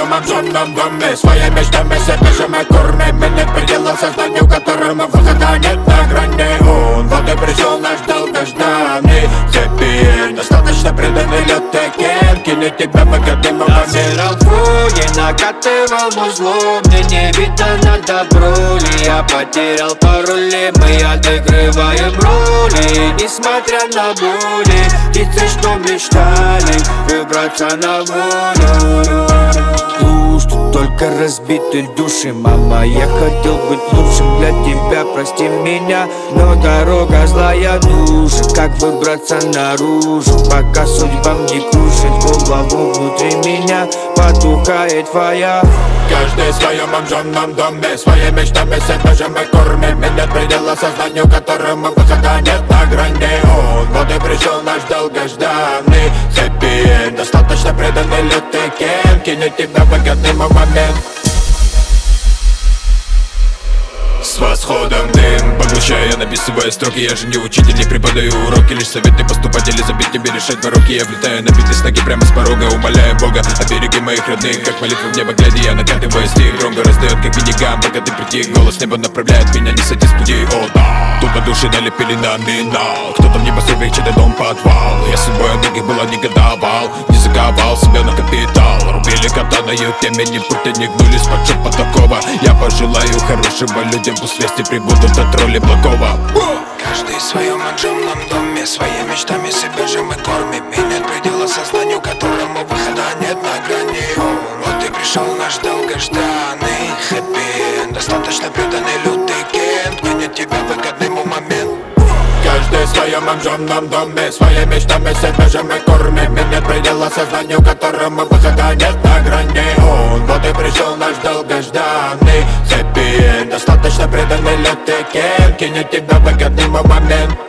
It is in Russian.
своем обжженном доме, своими мечтами себя же мы кормим. И нет предела сознанию, которому выхода нет на грани. Он вот и пришел наш долгожданный хэппи-энд. Достаточно преданный лютый кент кинет тебя в выгодный момент. На фоне накатывал музло, мне не видно на добро ли. Я потерял пароли, мы отыгрываем роли. Несмотря на боли, птицы, что мечтали выбраться на волю. Тут только разбитые души, мама, я хотел быть лучшим для тебя, прости меня. Но дорога злая души, как выбраться наружу, пока судьба мне крушит голову внутри меня, потухает твоя. Каждый в своем обжженном доме, своими мечтами себя же мы кормим. И нет предела сознанию, которому выхода нет на грани. Он вот и пришел наш долгожданный хэппи-энд. Достаточно преданный лютый кент кинет тебя в выгодный момент. С восходом дым поглощая, написывая строки. Я же не учитель, не преподаю уроки, лишь советы поступать или забить тебе решать дороги. Я влетаю набитый с ноги прямо с порога, умоляя Бога о береге моих родных. Как молитву в небо глядя, я накатываю стих. Громко раздает, как миниган, пока ты притих. Голос неба направляет меня, не сойти с пути. О да, тут на душе налепили номинал. Кто-то в небоскребе, чей-то дом подвал. Я судьбой от других было негодовал, не заковал себя на капитал. Рубили катаною темени, пути не гнулись под шепот такого. Я пожелаю хорошего людям, пусть вести прибудут от роли благого. Каждый в своем отжженном доме, своими мечтами себя же мы кормим. И нет предела сознанию, которому выхода нет на грани. Вот и пришел наш долгожданный хэппи-энд. Достаточно преданный лютый кент кинет тебя в выгодный момент. Каждый в своем обжженном доме, своими мечтами себя же мы кормим. И нет предела сознанию, которому выхода нет на грани. Он вот и пришел наш долгожданный хэппи-энд. Достаточно преданный лютый кент кинет тебя в выгодный момент.